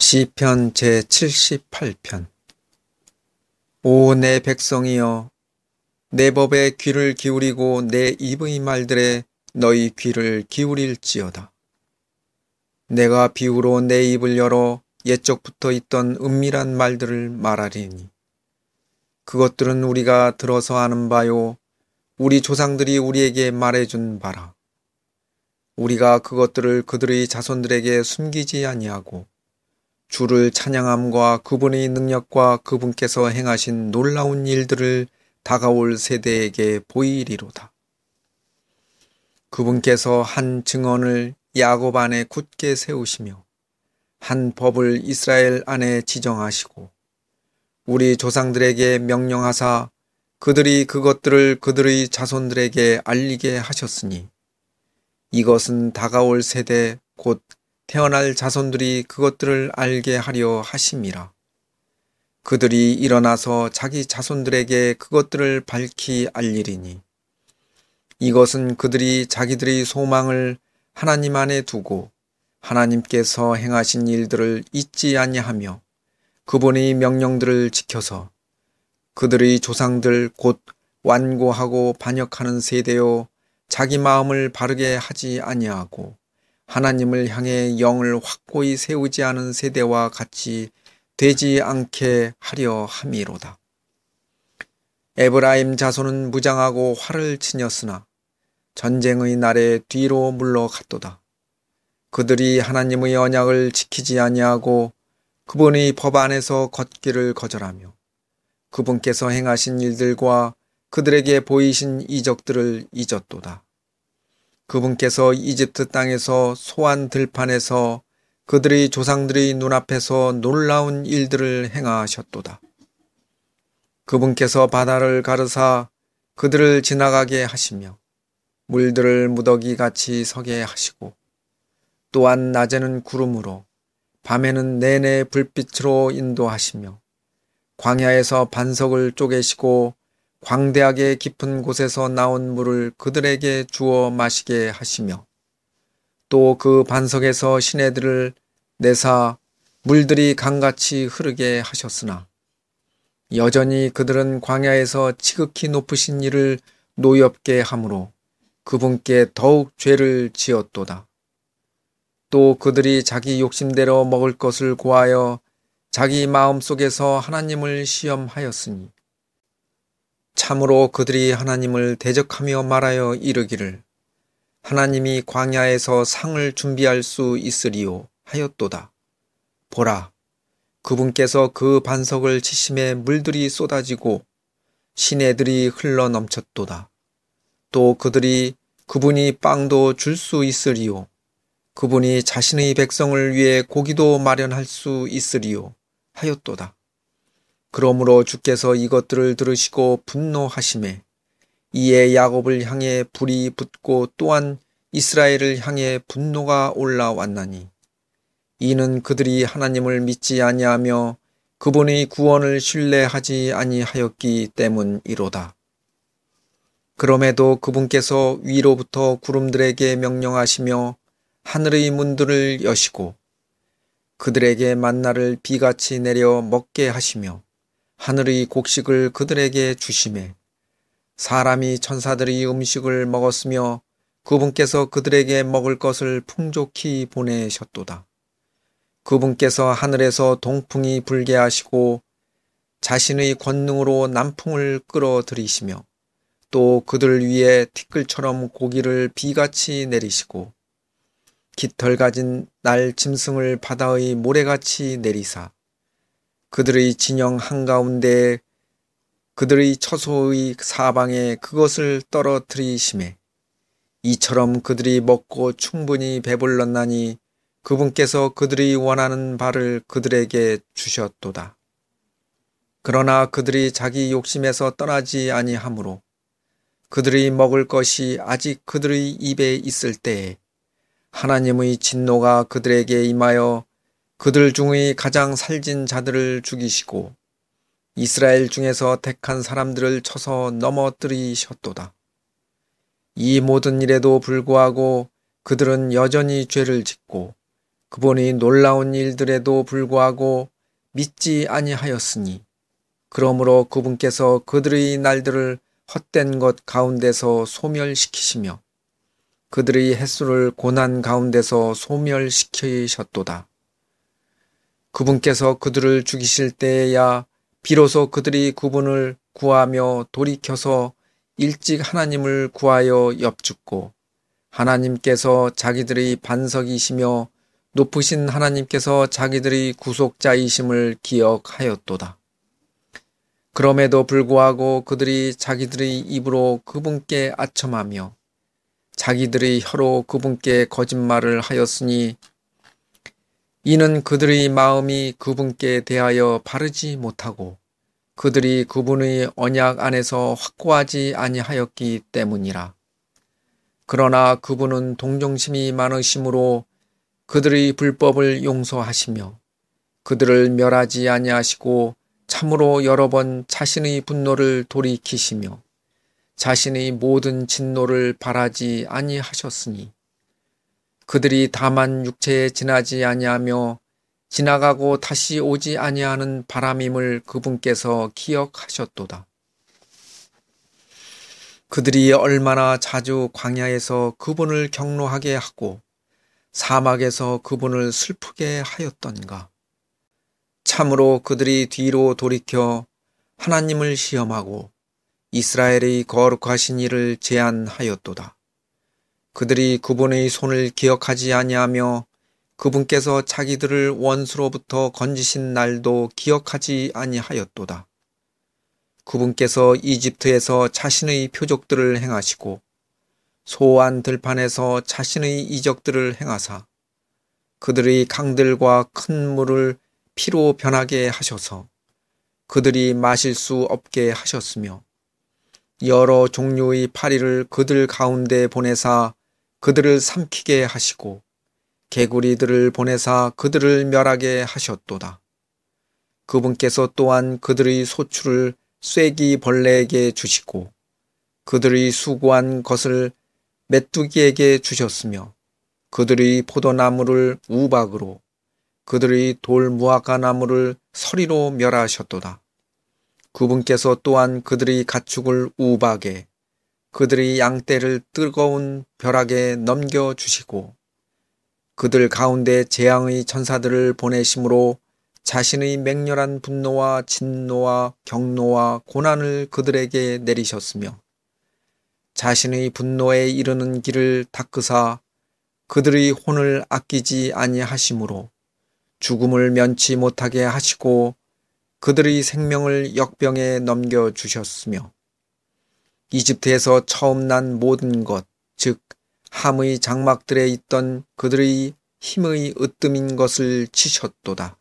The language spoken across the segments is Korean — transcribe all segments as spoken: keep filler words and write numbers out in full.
시편 제칠십팔 편. 오 내 백성이여, 내 법에 귀를 기울이고 내 입의 말들에 너희 귀를 기울일지어다. 내가 비유로 내 입을 열어 옛적부터 있던 은밀한 말들을 말하리니 그것들은 우리가 들어서 아는 바요, 우리 조상들이 우리에게 말해준 바라. 우리가 그것들을 그들의 자손들에게 숨기지 아니하고 주를 찬양함과 그분의 능력과 그분께서 행하신 놀라운 일들을 다가올 세대에게 보이리로다. 그분께서 한 증언을 야곱 안에 굳게 세우시며 한 법을 이스라엘 안에 지정하시고 우리 조상들에게 명령하사 그들이 그것들을 그들의 자손들에게 알리게 하셨으니 이것은 다가올 세대 곧 태어날 자손들이 그것들을 알게 하려 하심이라. 그들이 일어나서 자기 자손들에게 그것들을 밝히 알리리니 이것은 그들이 자기들의 소망을 하나님 안에 두고 하나님께서 행하신 일들을 잊지 아니하며 그분의 명령들을 지켜서 그들의 조상들 곧 완고하고 반역하는 세대요, 자기 마음을 바르게 하지 아니하고 하나님을 향해 영을 확고히 세우지 않은 세대와 같이 되지 않게 하려 함이로다. 에브라임 자손은 무장하고 활을 치녔으나 전쟁의 날에 뒤로 물러갔도다. 그들이 하나님의 언약을 지키지 아니하고 그분의 법 안에서 걷기를 거절하며 그분께서 행하신 일들과 그들에게 보이신 이적들을 잊었도다. 그분께서 이집트 땅에서 소한 들판에서 그들의 조상들의 눈앞에서 놀라운 일들을 행하셨도다. 그분께서 바다를 가르사 그들을 지나가게 하시며 물들을 무더기같이 서게 하시고 또한 낮에는 구름으로 밤에는 내내 불빛으로 인도하시며 광야에서 반석을 쪼개시고 광대하게 깊은 곳에서 나온 물을 그들에게 주어 마시게 하시며 또 그 반석에서 시내들을 내사 물들이 강같이 흐르게 하셨으나 여전히 그들은 광야에서 지극히 높으신 이를 노엽게 하므로 그분께 더욱 죄를 지었도다. 또 그들이 자기 욕심대로 먹을 것을 구하여 자기 마음속에서 하나님을 시험하였으니 참으로 그들이 하나님을 대적하며 말하여 이르기를 하나님이 광야에서 상을 준비할 수 있으리요 하였도다. 보라, 그분께서 그 반석을 치심에 물들이 쏟아지고 시내들이 흘러 넘쳤도다. 또 그들이 그분이 빵도 줄 수 있으리요, 그분이 자신의 백성을 위해 고기도 마련할 수 있으리요 하였도다. 그러므로 주께서 이것들을 들으시고 분노하시매 이에 야곱을 향해 불이 붙고 또한 이스라엘을 향해 분노가 올라왔나니 이는 그들이 하나님을 믿지 아니하며 그분의 구원을 신뢰하지 아니하였기 때문이로다. 그럼에도 그분께서 위로부터 구름들에게 명령하시며 하늘의 문들을 여시고 그들에게 만나를 비같이 내려 먹게 하시며 하늘의 곡식을 그들에게 주시매 사람이 천사들의 음식을 먹었으며 그분께서 그들에게 먹을 것을 풍족히 보내셨도다. 그분께서 하늘에서 동풍이 불게 하시고 자신의 권능으로 남풍을 끌어들이시며 또 그들 위에 티끌처럼 고기를 비같이 내리시고 깃털 가진 날 짐승을 바다의 모래같이 내리사 그들의 진영 한가운데에 그들의 처소의 사방에 그것을 떨어뜨리시매 이처럼 그들이 먹고 충분히 배불렀나니 그분께서 그들이 원하는 바를 그들에게 주셨도다. 그러나 그들이 자기 욕심에서 떠나지 아니하므로 그들이 먹을 것이 아직 그들의 입에 있을 때에 하나님의 진노가 그들에게 임하여 그들 중의 가장 살진 자들을 죽이시고 이스라엘 중에서 택한 사람들을 쳐서 넘어뜨리셨도다. 이 모든 일에도 불구하고 그들은 여전히 죄를 짓고 그분이 놀라운 일들에도 불구하고 믿지 아니하였으니 그러므로 그분께서 그들의 날들을 헛된 것 가운데서 소멸시키시며 그들의 횟수를 고난 가운데서 소멸시키셨도다. 그분께서 그들을 죽이실 때에야 비로소 그들이 그분을 구하며 돌이켜서 일찍 하나님을 구하여 엽죽고 하나님께서 자기들의 반석이시며 높으신 하나님께서 자기들의 구속자이심을 기억하였도다. 그럼에도 불구하고 그들이 자기들의 입으로 그분께 아첨하며 자기들의 혀로 그분께 거짓말을 하였으니 이는 그들의 마음이 그분께 대하여 바르지 못하고 그들이 그분의 언약 안에서 확고하지 아니하였기 때문이라. 그러나 그분은 동정심이 많으심으로 그들의 불법을 용서하시며 그들을 멸하지 아니하시고 참으로 여러 번 자신의 분노를 돌이키시며 자신의 모든 진노를 발하지 아니하셨으니 그들이 다만 육체에 지나지 아니하며 지나가고 다시 오지 아니하는 바람임을 그분께서 기억하셨도다. 그들이 얼마나 자주 광야에서 그분을 경노하게 하고 사막에서 그분을 슬프게 하였던가. 참으로 그들이 뒤로 돌이켜 하나님을 시험하고 이스라엘의 거룩하신 이를 제안하였도다. 그들이 그분의 손을 기억하지 아니하며 그분께서 자기들을 원수로부터 건지신 날도 기억하지 아니하였도다. 그분께서 이집트에서 자신의 표적들을 행하시고 소안 들판에서 자신의 이적들을 행하사 그들의 강들과 큰 물을 피로 변하게 하셔서 그들이 마실 수 없게 하셨으며 여러 종류의 파리를 그들 가운데 보내사 그들을 삼키게 하시고 개구리들을 보내사 그들을 멸하게 하셨도다. 그분께서 또한 그들의 소출을 쐐기 벌레에게 주시고 그들의 수고한 것을 메뚜기에게 주셨으며 그들의 포도나무를 우박으로 그들의 돌무화과 나무를 서리로 멸하셨도다. 그분께서 또한 그들의 가축을 우박에 그들의 양떼를 뜨거운 벼락에 넘겨주시고 그들 가운데 재앙의 천사들을 보내심으로 자신의 맹렬한 분노와 진노와 경노와 고난을 그들에게 내리셨으며 자신의 분노에 이르는 길을 닦으사 그들의 혼을 아끼지 아니하심으로 죽음을 면치 못하게 하시고 그들의 생명을 역병에 넘겨주셨으며 이집트에서 처음 난 모든 것, 즉 함의 장막들에 있던 그들의 힘의 으뜸인 것을 치셨도다.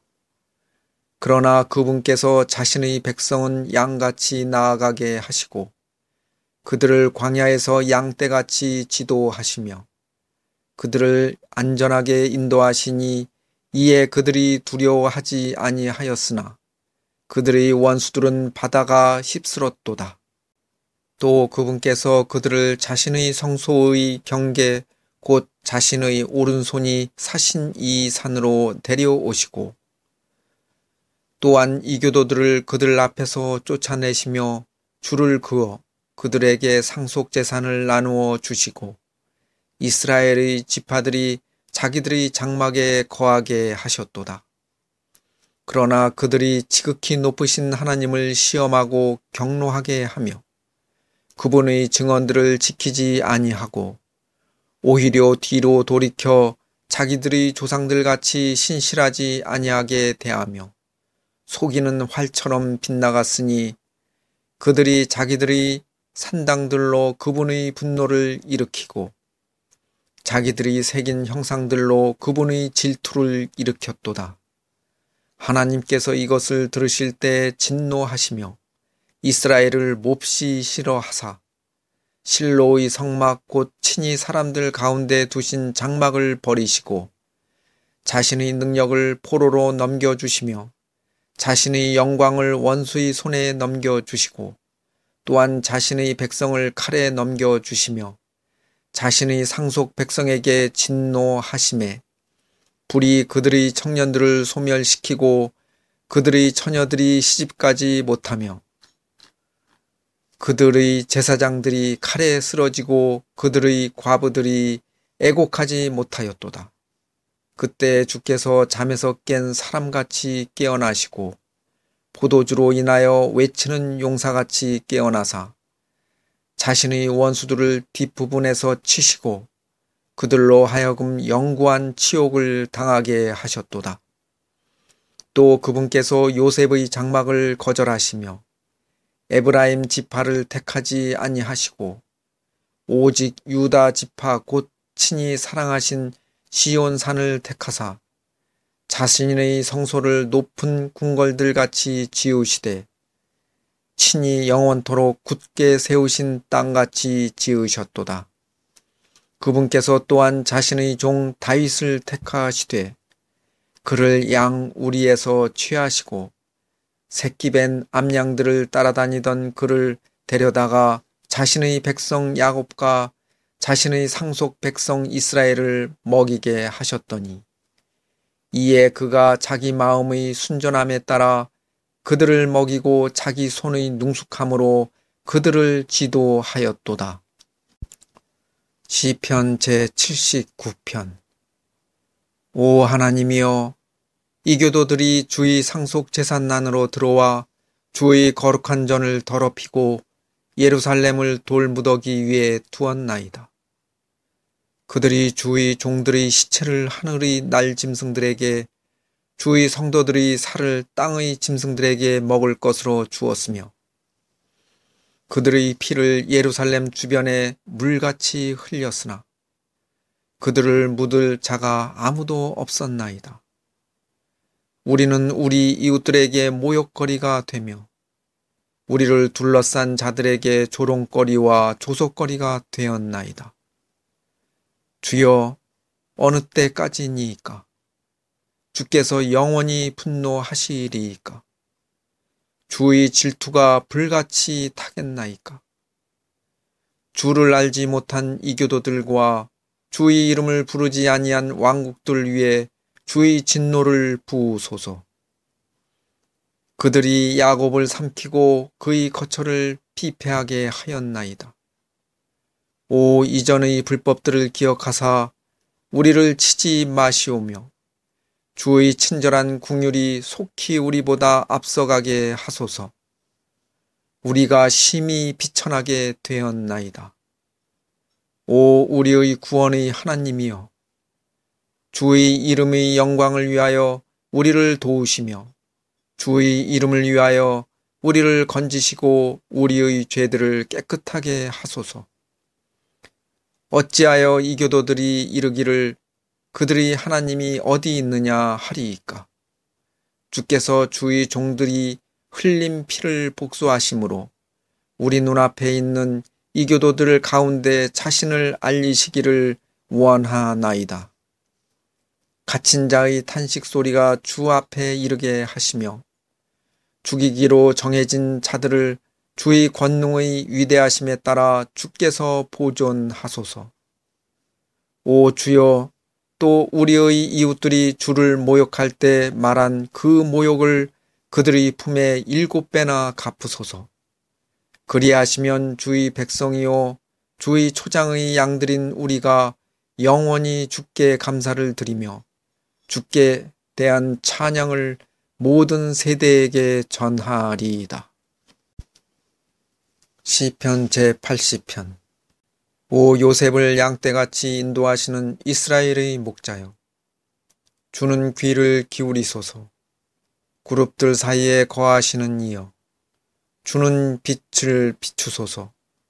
그러나 그분께서 자신의 백성은 양같이 나아가게 하시고 그들을 광야에서 양떼같이 지도하시며 그들을 안전하게 인도하시니 이에 그들이 두려워하지 아니하였으나 그들의 원수들은 바다가 휩쓸었도다. 또 그분께서 그들을 자신의 성소의 경계 곧 자신의 오른손이 사신 이 산으로 데려오시고 또한 이교도들을 그들 앞에서 쫓아내시며 줄을 그어 그들에게 상속재산을 나누어 주시고 이스라엘의 지파들이 자기들의 장막에 거하게 하셨도다. 그러나 그들이 지극히 높으신 하나님을 시험하고 경노하게 하며 그분의 증언들을 지키지 아니하고 오히려 뒤로 돌이켜 자기들의 조상들같이 신실하지 아니하게 대하며 속이는 활처럼 빗나갔으니 그들이 자기들의 산당들로 그분의 분노를 일으키고 자기들이 새긴 형상들로 그분의 질투를 일으켰도다. 하나님께서 이것을 들으실 때 진노하시며 이스라엘을 몹시 싫어하사 실로의 성막 곧 친히 사람들 가운데 두신 장막을 버리시고 자신의 능력을 포로로 넘겨주시며 자신의 영광을 원수의 손에 넘겨주시고 또한 자신의 백성을 칼에 넘겨주시며 자신의 상속 백성에게 진노하심에 불이 그들의 청년들을 소멸시키고 그들의 처녀들이 시집가지 못하며 그들의 제사장들이 칼에 쓰러지고 그들의 과부들이 애곡하지 못하였도다. 그때 주께서 잠에서 깬 사람같이 깨어나시고 포도주로 인하여 외치는 용사같이 깨어나사 자신의 원수들을 뒷부분에서 치시고 그들로 하여금 영구한 치욕을 당하게 하셨도다. 또 그분께서 요셉의 장막을 거절하시며 에브라임 지파를 택하지 아니하시고 오직 유다 지파 곧 친히 사랑하신 시온산을 택하사 자신의 성소를 높은 궁궐들같이 지으시되 친히 영원토록 굳게 세우신 땅같이 지으셨도다. 그분께서 또한 자신의 종 다윗을 택하시되 그를 양 우리에서 취하시고 새끼벤 암양들을 따라다니던 그를 데려다가 자신의 백성 야곱과 자신의 상속 백성 이스라엘을 먹이게 하셨더니 이에 그가 자기 마음의 순전함에 따라 그들을 먹이고 자기 손의 능숙함으로 그들을 지도하였도다. 시편 제칠십구 편. 오 하나님이여, 이교도들이 주의 상속 제산난으로 들어와 주의 거룩한 전을 더럽히고 예루살렘을 돌무더기 위에 두었나이다. 그들이 주의 종들의 시체를 하늘의 날 짐승들에게 주의 성도들의 살을 땅의 짐승들에게 먹을 것으로 주었으며 그들의 피를 예루살렘 주변에 물같이 흘렸으나 그들을 묻을 자가 아무도 없었나이다. 우리는 우리 이웃들에게 모욕거리가 되며 우리를 둘러싼 자들에게 조롱거리와 조속거리가 되었나이다. 주여, 어느 때까지니이까? 주께서 영원히 분노하시리이까? 주의 질투가 불같이 타겠나이까? 주를 알지 못한 이교도들과 주의 이름을 부르지 아니한 왕국들 위에 주의 진노를 부으소서. 그들이 야곱을 삼키고 그의 거처를 피폐하게 하였나이다. 오 이전의 불법들을 기억하사 우리를 치지 마시오며 주의 친절한 긍휼이 속히 우리보다 앞서가게 하소서. 우리가 심히 비천하게 되었나이다. 오 우리의 구원의 하나님이여, 주의 이름의 영광을 위하여 우리를 도우시며 주의 이름을 위하여 우리를 건지시고 우리의 죄들을 깨끗하게 하소서. 어찌하여 이교도들이 이르기를 그들의 하나님이 어디 있느냐 하리이까? 주께서 주의 종들이 흘린 피를 복수하심으로 우리 눈앞에 있는 이교도들 가운데 자신을 알리시기를 원하나이다. 갇힌 자의 탄식 소리가 주 앞에 이르게 하시며 죽이기로 정해진 자들을 주의 권능의 위대하심에 따라 주께서 보존하소서. 오 주여, 또 우리의 이웃들이 주를 모욕할 때 말한 그 모욕을 그들의 품에 일곱 배나 갚으소서. 그리하시면 주의 백성이요 주의 초장의 양들인 우리가 영원히 주께 감사를 드리며 주께 대한 찬양을 모든 세대에게 전하리이다. 시편 제팔십 편. 오 요셉을 양떼같이 인도하시는 이스라엘의 목자여, 주는 귀를 기울이소서. 그룹들 사이에 거하시는 이여, 주는 빛을 비추소서.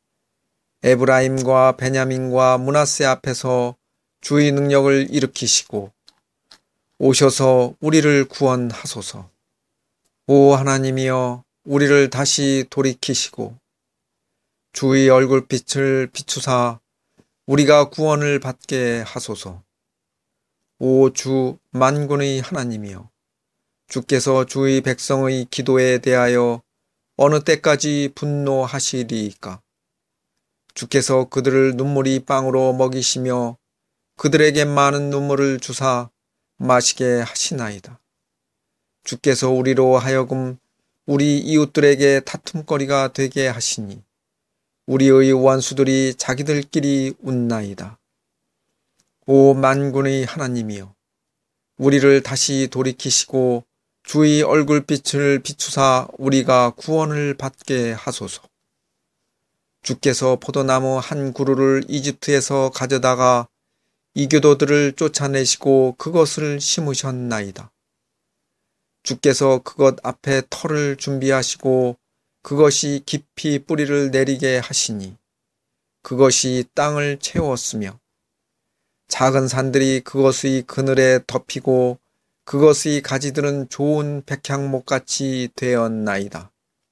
에브라임과 베냐민과 므낫세 앞에서 주의 능력을 일으키시고 오셔서 우리를 구원하소서. 오 하나님이여, 우리를 다시 돌이키시고 주의 얼굴빛을 비추사 우리가 구원을 받게 하소서. 오 주 만군의 하나님이여, 주께서 주의 백성의 기도에 대하여 어느 때까지 분노하시리이까? 주께서 그들을 눈물이 빵으로 먹이시며 그들에게 많은 눈물을 주사 마시게 하시나이다. 주께서 우리로 하여금 우리 이웃들에게 다툼거리가 되게 하시니 우리의 원수들이 자기들끼리 웃나이다. 오 만군의 하나님이여, 우리를 다시 돌이키시고 주의 얼굴빛을 비추사 우리가 구원을 받게 하소서. 주께서 포도나무 한 그루를 이집트에서 가져다가 이교도들을 쫓아내시고 그것을 심으셨나이다. 주께서 그것 앞에 터를 준비하시고 그것이 깊이 뿌리를 내리게 하시니 그것이 땅을 채웠으며 작은 산들이 그것의 그늘에 덮이고 그것의 가지들은 좋은 백향목같이 되었나이다.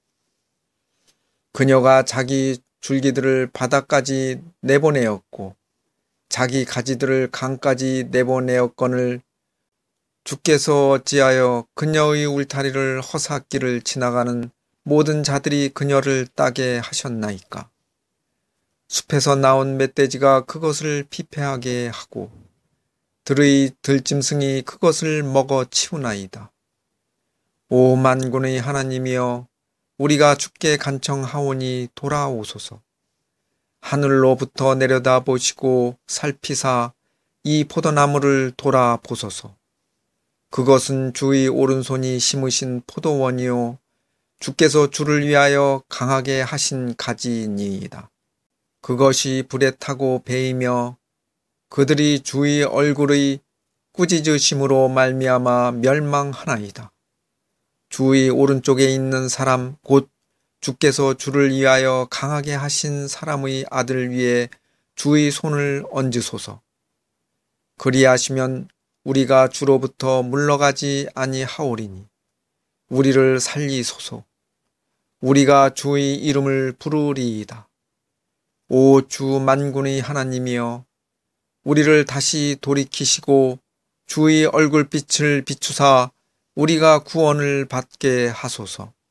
그녀가 자기 줄기들을 바다까지 내보내었고 자기 가지들을 강까지 내보내었거늘 주께서 어찌하여 그녀의 울타리를 허사길을 지나가는 모든 자들이 그녀를 따게 하셨나이까? 숲에서 나온 멧돼지가 그것을 피폐하게 하고 들의 들짐승이 그것을 먹어 치우나이다. 오 만군의 하나님이여, 우리가 주께 간청하오니 돌아오소서. 하늘로부터 내려다 보시고 살피사 이 포도나무를 돌아보소서. 그것은 주의 오른손이 심으신 포도원이요 주께서 주를 위하여 강하게 하신 가지니이다. 그것이 불에 타고 베이며 그들이 주의 얼굴의 꾸짖으심으로 말미암아 멸망하나이다. 주의 오른쪽에 있는 사람 곧 주께서 주를 위하여 강하게 하신 사람의 아들 위에 주의 손을 얹으소서. 그리하시면 우리가 주로부터 물러가지 아니하오리니 우리를 살리소서. 우리가 주의 이름을 부르리이다. 오 주 만군의 하나님이여, 우리를 다시 돌이키시고 주의 얼굴빛을 비추사 우리가 구원을 받게 하소서.